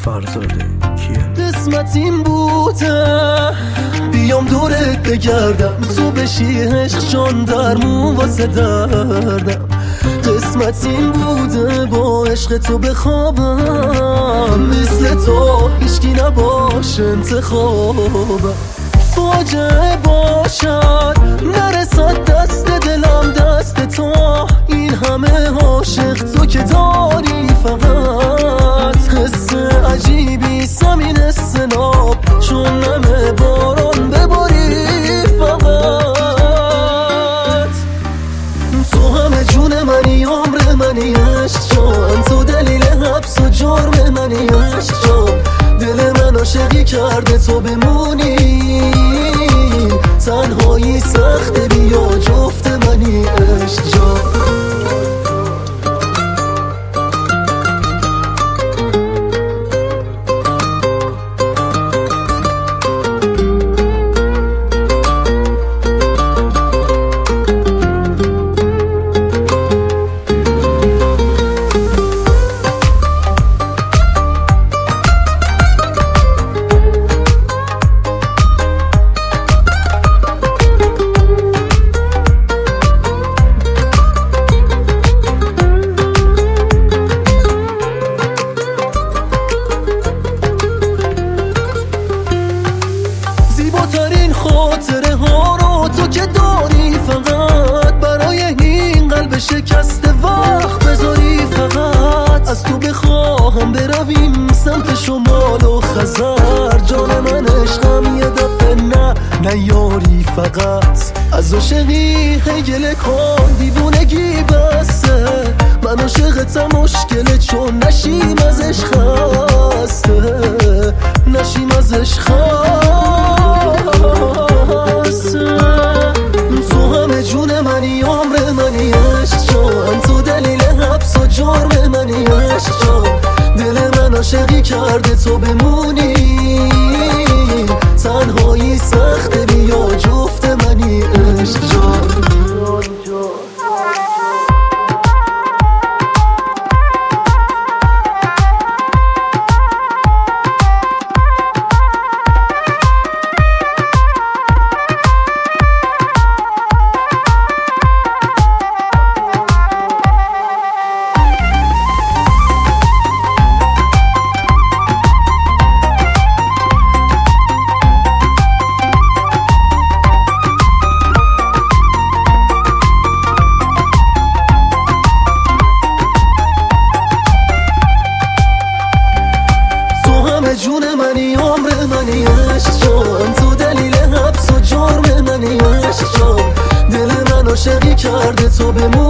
فرزاده کیه؟ قسمت این بوده بیام دورت بگردم، تو بشی عشق جان درمون واسه دردم. قسمت این بوده با عشق تو بخوابم، مثل تو هیچکی نباشه انتخابم. فاجعه باشد نرسد دست دلم دست تو، این همه عاشق تو که داری فقط. حس عجیبی سمین استناب چون نمه باران بباری فقط. تو همه جون منی، عمر منی، عشق جان. تو دلیل حبس و جرم منی، عشق جان. دل من عاشقی کرده تو بمونی، تنهایی سخته بیا جفت منی، عشق جان. زیباترین خاطره ها رو تو که داری، فقط برای این قلب شکسته وقت بذاری. فقط از تو بخواهم برویم سمت شمال و خزر. جان من عشقم یه دفعه نه یاری، فقط از عاشقی هیگله کن دیوونگی بسه. من عاشقتم مشکله چون نشیم ازش خسته، نشیم ازش خسته. تو همه جون منی، عمر منی، عشق جان. تو دلیل حبس و جرم منی، عشق جان. دل من عاشقی کرده تو بمونی، تنهایی سخته بیا جفت منی، عشق جان. جون منی، عمر منی، عشق جان. تو دلیل حبس و جرم منی، عشق جان. دل من عاشقی کرده تو بمونی،